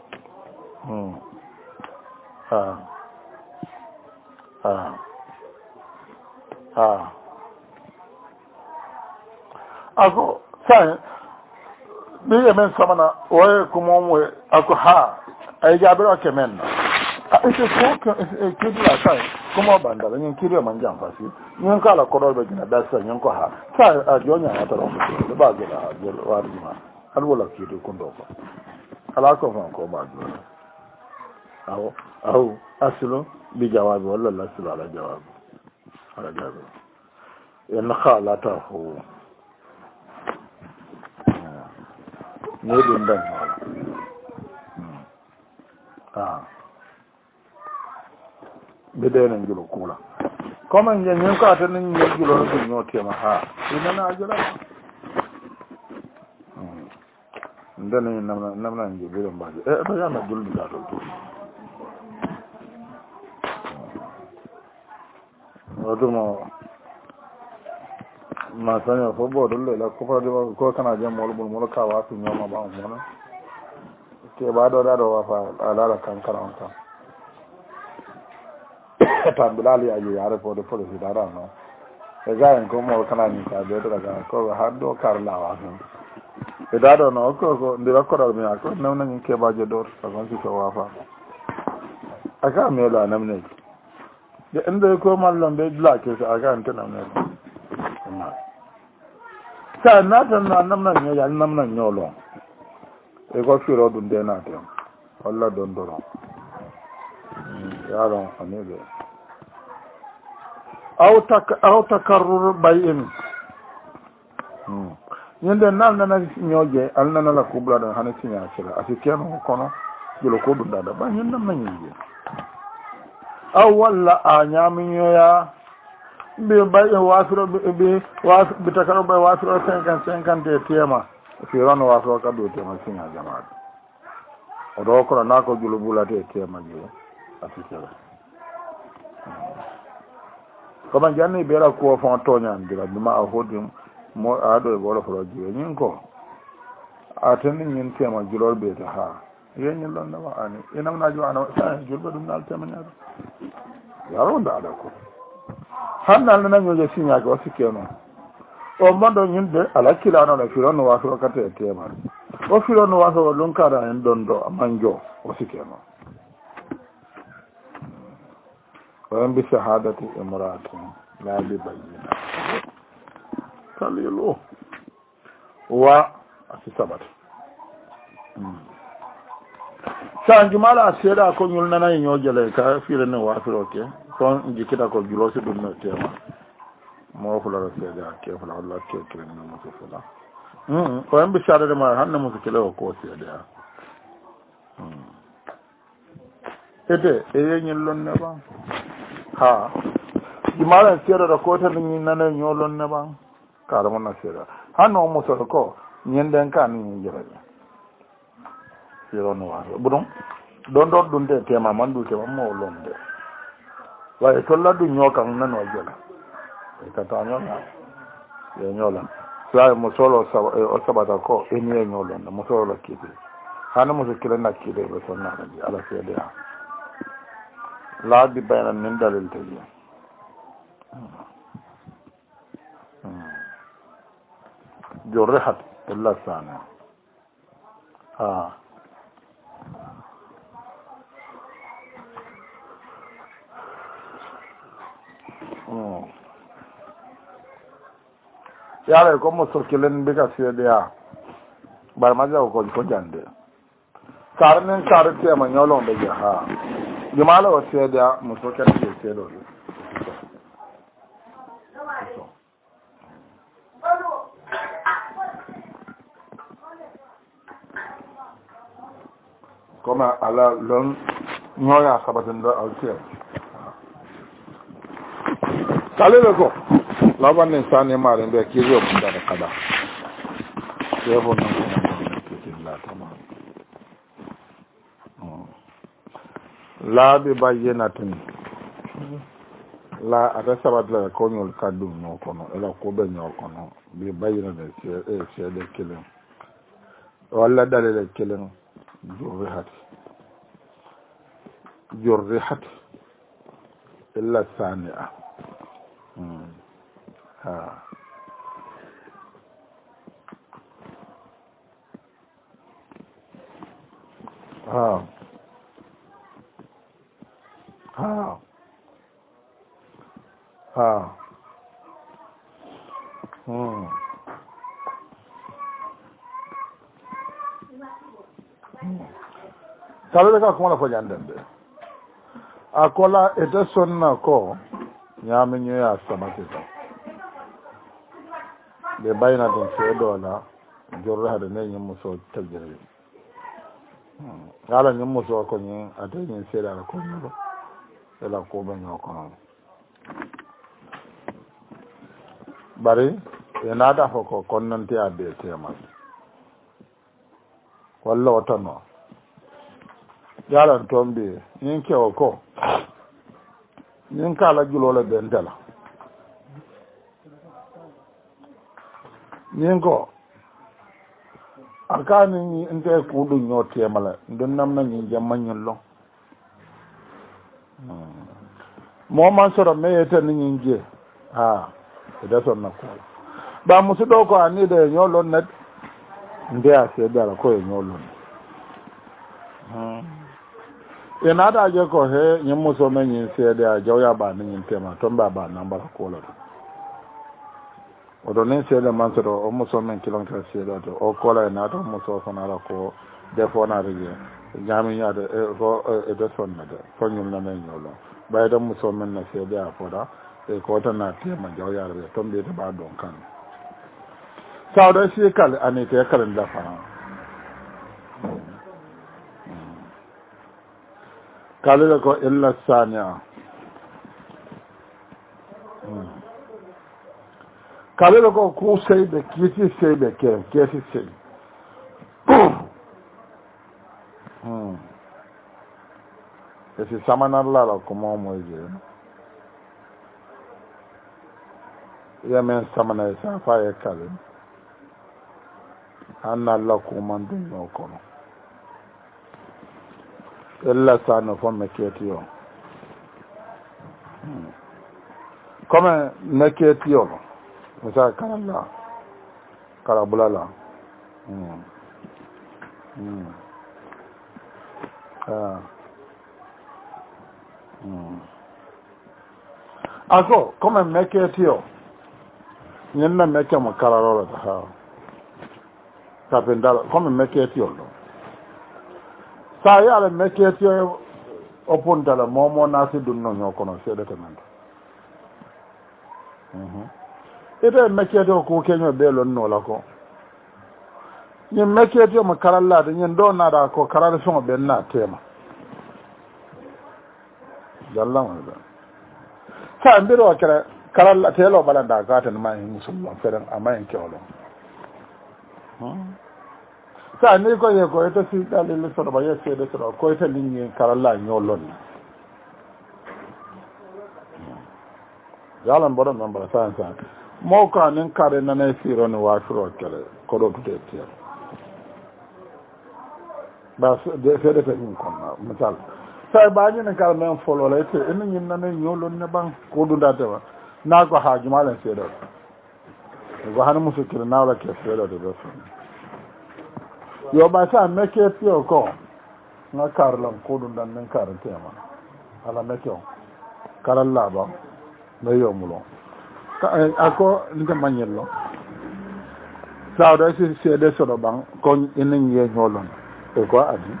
ako sai bi yemen samana waye kuma mu ako ha ay jabiro kemen ite ko kidla sai kuma banda nyin kiriyo manjam fasi nyin kala kodol be gina dasa nyin ko ha sai ajonya ya taro be ba gina jel warima alwala kido kundo ko ala ko fa ko ba do aw aslu bi jawabi wala la aslu ala jawabi in khalatahu ne din dan bidenen julo kula comme nyen ko atanin nyen julo ko nyoti ma ha ina na ajira ndane namna ngi biram baje ba yana julbi da to wadumo ma sanya fo bo dolle la ko fa ko kana jam mol ka wa fi nyoma ba mo ke ba do da do wa fa ala kan karan ka tambulali aje yare fo de police da ra no e ga en ko mo kana ni ka be do ga ko ha do kar la wa e da do no ko ndira ko do mi ko namna ni ke ba je do ko si ko wa fa aka me la namne de inda ko mallam be la ke aka anta namne sa na tan namna nyo ya namna nyolo e ko firo dun de na te walla don doro yaron anebe aw takarrur bayin yende nan na nyoje alna na la kubla da hanin ya shira asikeno kono jilo ko dun da ba yin nan nyoje aw walla anyamin yoya be baye wasro be takarrur bay wasro 50 de tema firono wasro ka do tema sinya jamaat odo ko na ko jilo bulate tema je asikela kama janni bera ko fon tonya ndira duma a hodim mo ado e bolo foro jiwe nyin ko atani nyin tema julor be ta ha yen nyin lon na ani ina na jo ana sa julbe dum dal tema nyaado yaro nda ada ko hanna na nyo je sinya ko sikeno o mondo nyin de ala kila na firo no waso kate tema o filono waso ɗum kada en ɗon ɗo manjo o sikeno wayan bi shahadati imra'atin la bi bayyina kalilu wa asi sabat sanji mala seeɗa ko ñul nana e ñoojele ka firene wafiro ke kon jikkita ko julosi ɗum no tema mo fulara seede a ke fula walla ke kirenno muso fula ko yambi sadade ma hanne muso kile o ko seede a ete e yeñil lonne ɓan ha jimala seeɗata ko tata ñi nana ñoo lonne ɓan kara mona seeɗa hanno musoɗo ko ñenden ka ni ñi jiraɓe firono wato ɓuɗum ɗon ɗon ɗum de tema mandu tema mo londe waye tolladdu ñookan nano jela e kata ñoola e ñoolan sa mo solo o saɓata ko eni e ñoolonde mo solo kiiti hano mo so kile nakkiide ɓe sonnaɗaji ala seede ha laadi bayna nin dalil tegi jo rehat illa sane ha yaara ko mo sokkilen mbika seedeya bar ma jaw ko jande kar nen kar tema ñolonde je ha jumala o seedeya mo sokkene ke seeɗo comme ala lon ñooya sabatinde al tew kalele ko labanne sani mare mbe kirio bundare kada defo non laaɓi bayyinatin la ata sabatla ko ñol kaddu ñoo kono ela kuɓe ñoo kono bi bayyinade seede kilin walla dalile kilin jurrihat illa sani'a ha ha ha ha kalele ka kuma la fo jandende a kola ete sonna ko ñaami ñoya samatita ɓe bayna ɗum seeɗola jorre hade ne ñimmuso tajjiri ala ñimmuso ko ñin ate ñin seeɗala ko ñulo ela kuɓe ñoo kono bari e naata fo ko konnanti adde temal walla o tanno yalan toon mbi ñin kewo ko ñin kala julole ɓen tela ñin ko a kani nte kuɗum ñoo temala ndun namna ñin jammañin lo moman soro meyeteni ñin je ha ede sonna kuola ɓa musuɗo ko anide e ñoolon net ndeya seedara ko e ñoolon e naataje ko he ñin musome ñin seede a jawya ɓa ni ñin tema toon ɓa ɓa nambara kuola to oto nin seede man soto o musomen kilométre seeɗa to o kola e naata muso fonara ko defonare je ñamiñade ko ede sonnade fo ñumnane ñoolon ɓayde musomen na seede a foɗa e ko tana tema jawyare ɓe toon mbiyete ɓa ɗon kan sawde si kale anite kalen dafaa kalile ko illa sania kalile ko ku seyɓe kiiti seyɓe keeti sey e si samanarlala ko momoy je yamen samana e sa fa e kale anna allah kumandu ñoo kono illa sano fo me keeti o comme me keeti o misa karalla kara bulala ako comme mekketi o ñenna mekke mo kararolata ha kapendal comme mekketi o ɗo sa yaala mekketi o oppuntala momo naati ɗum no ñokono seeɗete nanta ite mekketi o ko keño ɓeelonnola ko ñin mekketi o mo karallade ñin ɗo naɗa ko karade sogo ɓen na tema jallamaɗa sa mbiro kere karalla telo ɓaɗanda gaten ma en musulman feren ama en kewlon sa ni koye ko ete siɗalili soɗo ɓa ye seeɗe soɗo ko ete liñi karalla ñollonni yalan mboɗon men mbaɗa san san mawko anin kare nane sironi wafiro kele koɗo tude tier ba seeɗete ɗum konna misal sa bañine kala men folola ete ene ñinnane ñolonne ɓan koɗudatewa na ko haajumalen seeɗoɗe ko hani musukkile nawla ke seeɗode ɓe foni yo ɓa sa mekke piyo ko nga karlan koɗundan nen karantema ala mekke o karal laaɓa ɓe yomulo ako nde mañello sawɗo si seeɗe soɗo ɓan ko enen yiye ñolon e ko adi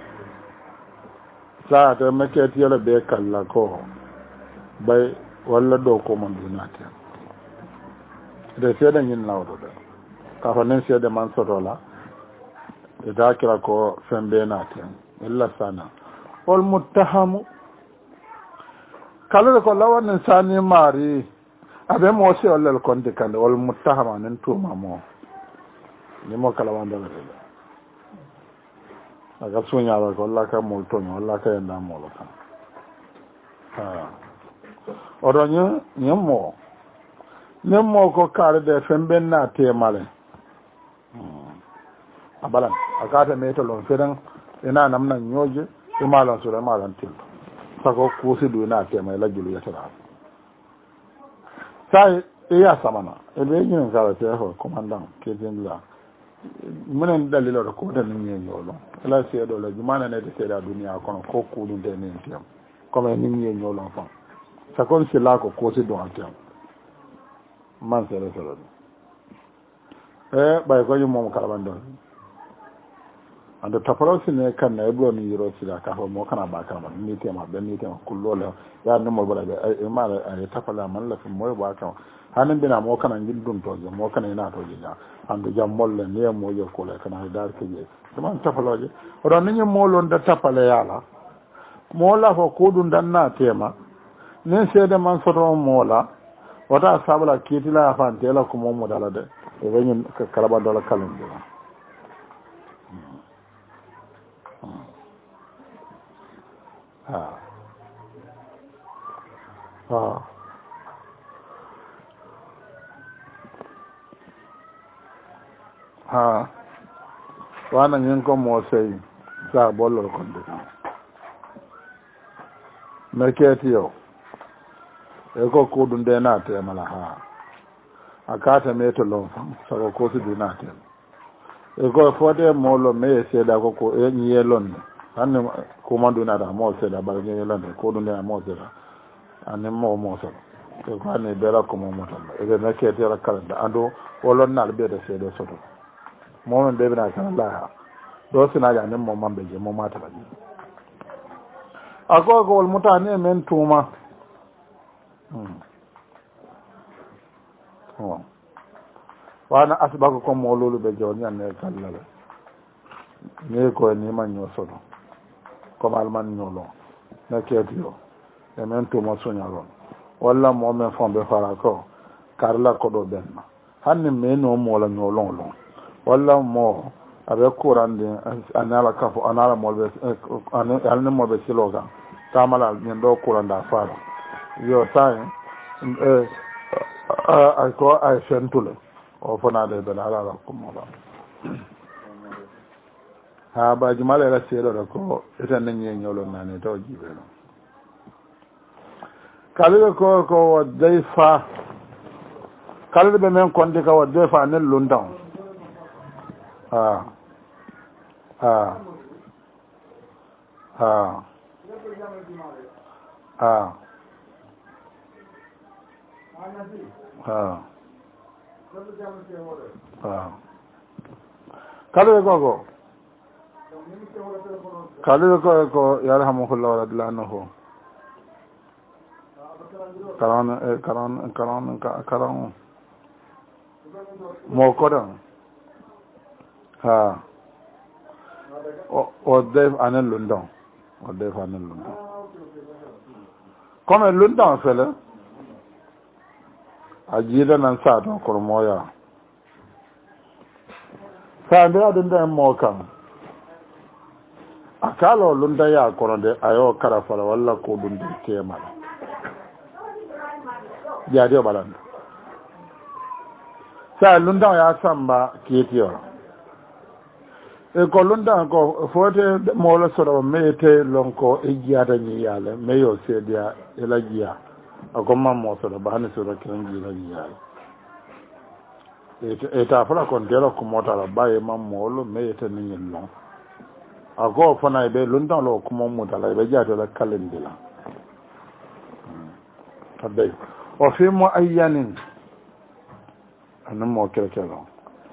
sa to mekketiyole ɓe kalla ko bay walla ɗo komon dunate de seeɗa ñin nawɗo ɗe kafa nen seeɗe man sotola e dakira ko fembe naten illa sana ol muttahamu kalade ko lawanen sani maari aɓe mo si ollel konde kande ol muttahama nen tuma mo nimo kala wandalaɗeɗe aga suñawa ko walla ka mol toño walla ka yenda molo kan oɗo ñemmo ko kaarede femben na temale a ɓalan a kata metolon feren ina namna ñooje imalon sura imalon tilto sako kuusi ɗu ina tema lajjulu yeteraɗo sa iya samana eɓe ñinen kala te ko commandant ketinla minen daliloɗo kotani ñeñolon ela seeɗo la jumananede seeɗa duniya kono ko kuɗunde nin tem comme ni ñeñolon fan sakon sila ko kuusi ɗu a tem man seeɗa seeɗoɗe ɓay ko yummomo kalaɓandon ande taporo sine kanna e ɓuro ni yiro sida ka fo mo kana ba kana ni tema ben ni tema kullole ya no mo bala e mala ay tapala man la mo ba ka hanen bina mo kana ngin dum to mo kana ina to ja ande jam molle ne mo yo ko le kana dar ke je man tapaloje ron ni mo lon da tapale yala mo la fo ko dum dan na tema ne sede man soto mo la wata sabala kitila fa tela ko mo dala de e wenyin kalaba dola kalende wana ñin ko mo sey sa bollol konde merketi yo e ko kuɗu nde natemala a kata meto lon fam sago ko sidi natem e ko fode molo meye seeɗa koko e ñiye lonne hanne kumandunaɗa mo seeɗa ɓaɗa ñiye lonne kuɗu nde a mo seeɗa anin mo mosal e ko hanni ɓeera ko momotalla eɓe merketera kalanda andu o lonnaɗo ɓeyde seeɗe soto momen ɓeɓina kana laya ɗo sinaji anin mo mamɓe je mo matala ji a kokowol mutani e men tuuma wana asbako comme mo luluɓe jawni anne kallale ni koye niman ño soto comme alman ñolon ne keetiyo e men tuuma suñalon walla momen fonɓe fara ko karla koɗo ɓenna hanni meno moola ñolon lon walla mo aɓe kurandi anala kafo anala molɓe alni molɓe silo kan tamala ñin ɗo kuranda fara yo tawi ay ko ay fentule o fonade bela alala kumoɗa ha baji mala era seeɗoɗo ko etenne ñeñolon nani taw jiɓeno kaliɓe ko wo dey fa kaliɗe ɓe men konde ka wo dey fa nen lundan ha ha ha ha ha kala ko kala ko yarhamuhullah wa radiyallahu karan mo kodan ha o def anen lundon o def anen lundon comme lundon fele a jiida nan sa to ko moya sa nde adun da mo kam akalo lunda ya kono de ayo kara fala walla ko dum de temala jadi o balan sa lunda ya samba kitiyo e ko lunda ko fote mo la soro mete lonko e jiada ni yale meyo sedia e la jia ako mammo soro bahani soro kenji la jia e ta fala kon dero ko mota la baye mammo lo mete ni lon ako fana be lunda lo ko mammo dala be jaato la kalendila tabe o fi mo ayyanin anan mo kekelo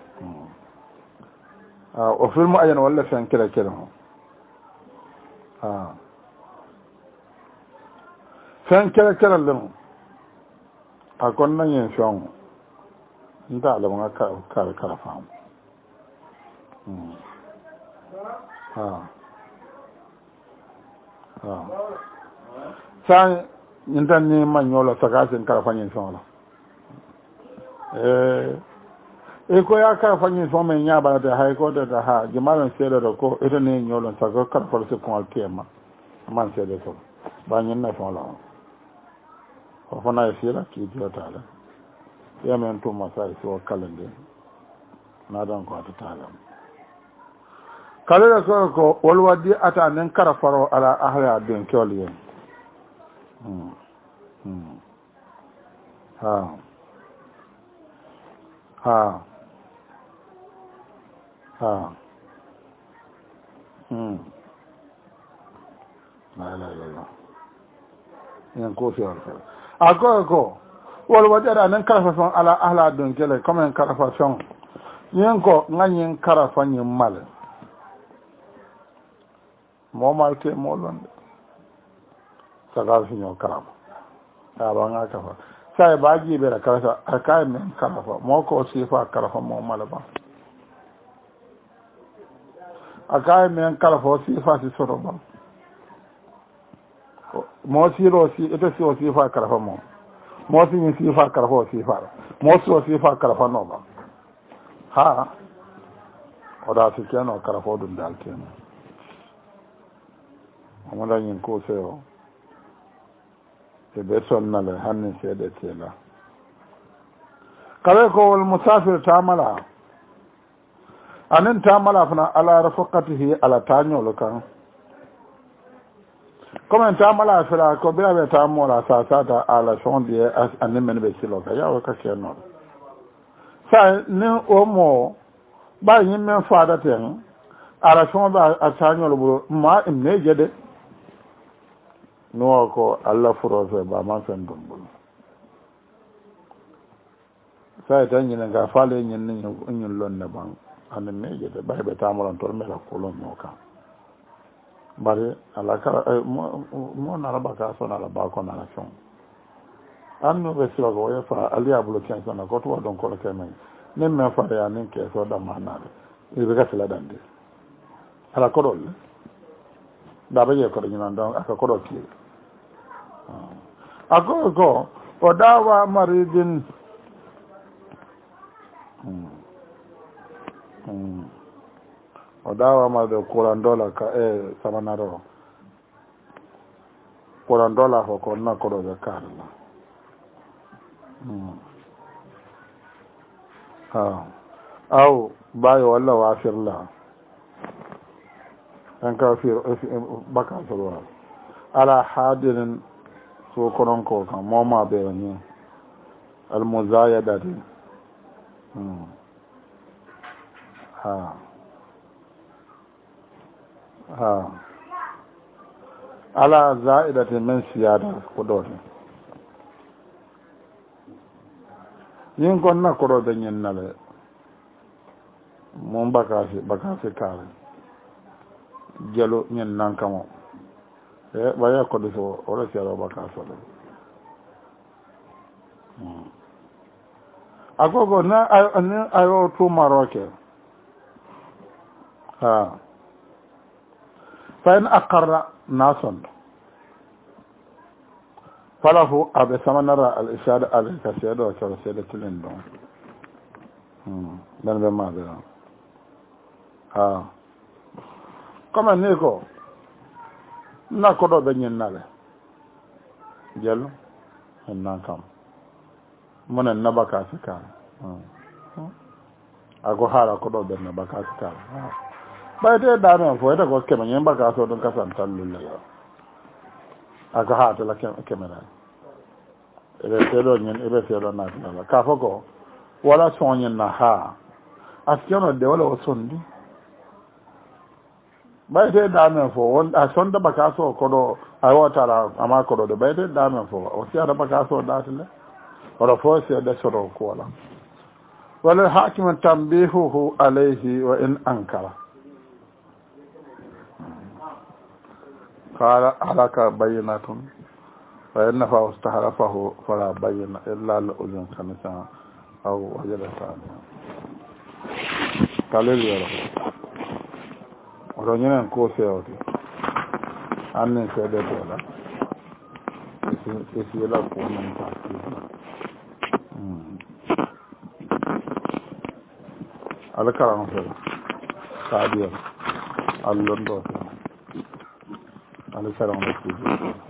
o fi mo ayyan wala fan kekelo fan kekelo lum akon nan yin shon nda la nga ka fam sa nintan ni manyolo sagasin karafanyin sono e ko ya karafanyin sono men nya ba da hay ko da ha jimalan sele do ko ito ne nyolo sago karfal se ko alkema man sele so ba nyin na sono ko fana sila ki diotala ya men to masai so kalande na dan ko ta tala kala ko walwadi ata nan karafaro ala ahya den kyoliyen ha ha ha la yan ko fi ako walwadi ata nan karafaro ala ahla den kyole comme karafaro yan ko nganyin karafanyin mal momalte molonde sagal sinyo karam aba nga kafa sai baji be ra kala akai men karafa moko sifa karafa mo malaba akai men karafa sifa si soroba mo siro si ito si sifa karafa mo si ni sifa karafa sifa mo si sifa karafa no ba ha oda si keno karafa dum dal keno amala yin ko seo e be sonna le hanni sede tela kale ko wal musafir tamala anan tamala fana ala rafaqatihi ala tanyolo kan comme tamala fera ko be ave tamola sa ta ala shondi anan men be silo ka yawo ka keno sa ne o mo ba yin men fada ten ala shondi a tanyolo bro ma imne jede no ko Allah furose ba man fen dum bul sai tan yin ga fale yin nin lon na ban an meje de bay be tamulan tol mela kolon no ka bare ala ka mo na la baka so na la ba ko na la son an no be silo go ya fa ali abulo kan so na ko to don ko ke men nem me fa ya nin ke so da manade e be ga sila dande ala ko dol da ba ye ko ni nan don aka ko do ki agogo odawa maridin odawa ma de kurandola ka samanaro kurandola ko na ko do karla au bayo walla wafirla an ka fi baka salwa ala hadirin so konon ko kan moma be ni al muzayadati ha ha ala za'idati min siyada ko dote yin gonna ko do nyen nale mon bakasi kare jelo nyen nan kamo e baya ko do so ora sero bakaso le agogo na ayo to maroke ha fa in aqarra nason falahu abe samanara al ishada al kasiyado wa kasiyado tilin don dan be ma be ha kama ne ko na ko do be nyen nale jelo en nan kam mona nabaka sika ago hala ko do be nabaka sika ba te da no fo eta ko kema nyen baka so don kasan tallulla aga hata la kemera ebe telo nyen ebe telo na tala ka foko wala sonyen na ha askeno de wala osondi ba te da no fo won a sonda baka so ko do ayo tara ama ko do ba te da no fo o sia da baka so da tele wala fo sia da so ko wala wala hakim tambihuhu alayhi wa in ankara قال عليك بينات فإنه استحرفه فلا بين إلا لأذن خمسة أو وجد ثانية قال لي يا رب ورجنا نكوسي أوتي أني سيدة ولا إسيلا كونا نتاكي على كلام فلا سادية اللندو ala salam la ci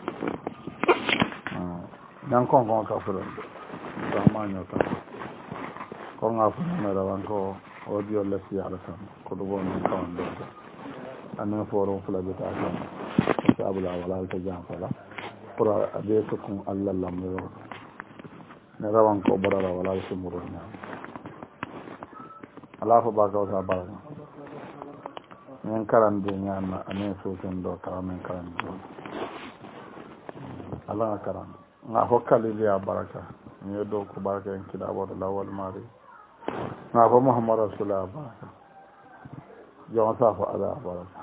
dan kon ka fulan da ma nyota ko nga fu na rawan ko audio la ci ala sam ko do won ko ndo anan forum fula be ta kan ko abula wala ta jam fala pour ade ko kun alla lam yo ne rawan ko barara wala ci muru na ala fa ba ka ba men karande ñaanna anen soten ɗo kala men karande ɗo ala karan nga fo kaliliya baraka mi dow ko baraka en kiɗaɓoɗo lawol maari nga fo mouhammad rasulullah baraka jon safo ala baraka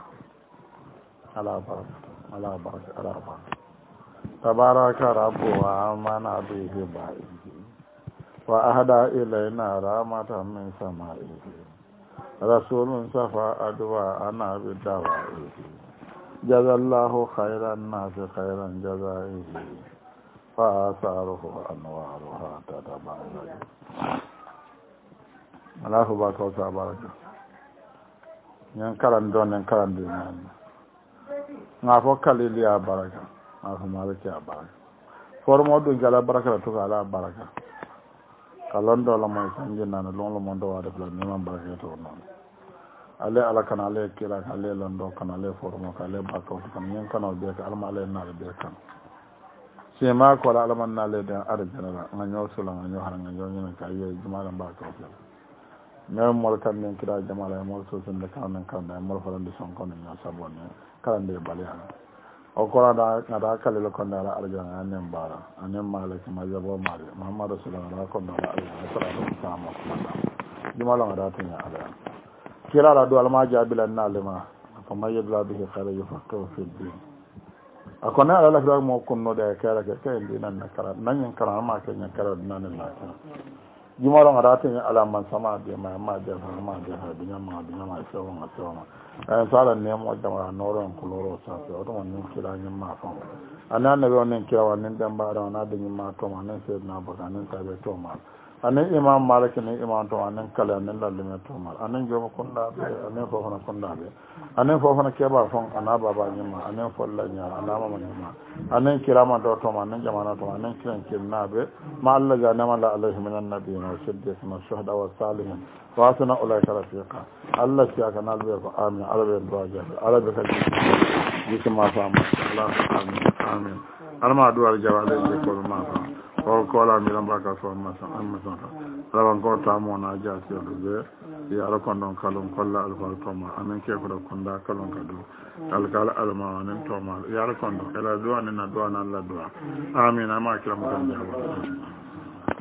tabaraka rabbu wa amana bihi ba'ihi wa ahda ilayna rahmatan min sama'ihi رسول صفى أدواء أنا بالدوائه جزى الله خير الناس خيرا جزائه فآثاره أنوارها تتبعي الله باك وتبارك ينكرن دون ينكرن دون نافو كاليلي يا بركة نافو مالك يا بركة فرمو دو جلا بركة تقال بركة kalon do la moy sanji nan lon lo mon do wa def la ni man barake to non ale ala kana ale kila ale lon do kana ale formo ka ale ba ko kan yen kana be ka alma ale na be kan se ma ko la alman na le da arjana nga nyo sula nga nyo har nga nyo ni ka ye jumala ba ko ko me mol kan men kira jamala mol so sun da kan kan da mol faran di son kon ni sabon ne kan de bale ana o ko da kada kale lo kon da arjana anen bara anen malaki majabo mari muhammad rasulullah ko da arjana ko da sama jumala ngada tin ya ala kira la do alma jabilan nalima fa mayyadla bihi khara yafaqahu fi din akona ala la mo kunno da kala ke en dinan nakara nan yin kara ma ke yin kara nan na jumala ngada tin ala man sama de ma de ma de ha dinya ma so ma sala ne mo jama noron kuloro sa so to non kira nyin ma fa anan ne wonen kira wannan dan ba da na da nyin ma to ma nan sai na baka nan ta be to ma anan imam malik ne imam to anan kala nan lalle me to ma anan joma kunda be anan fo fana kunda be anan fo fana ke ba fon ana baba nyin ma anan fo la nya ana ma nyin ma anan kira ma do to ma nan jama na to anan kiran kinna be ma Allah ga na mala alaihi minan nabiyina wa siddiqin wa shuhada wa salihin wa asna ulaika rafiqa Allah ya kana albe ko amin arabe do ja arabe ka ji ma fa ma Allah amin alma duwar jawale je ko ma fa ko la mi lamba ka so ma sa amma sa rawan ko tamo na jasi o be ya ra kon don kalon kolla alfal toma amen ke ko konda kalon kadu kalkal alma wanen toma ya ra kon do kala do anen na do na Allah do amin ama kila mo kan jawa